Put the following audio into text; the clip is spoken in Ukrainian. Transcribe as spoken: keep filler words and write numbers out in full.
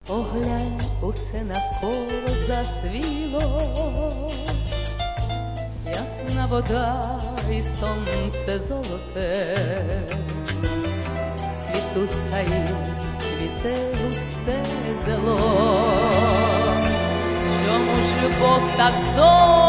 Поглянь, усе навколо зацвіло, ясна вода і сонце золоте, цвітуть хаї, цвіте густе зело. Чому ж любов так довго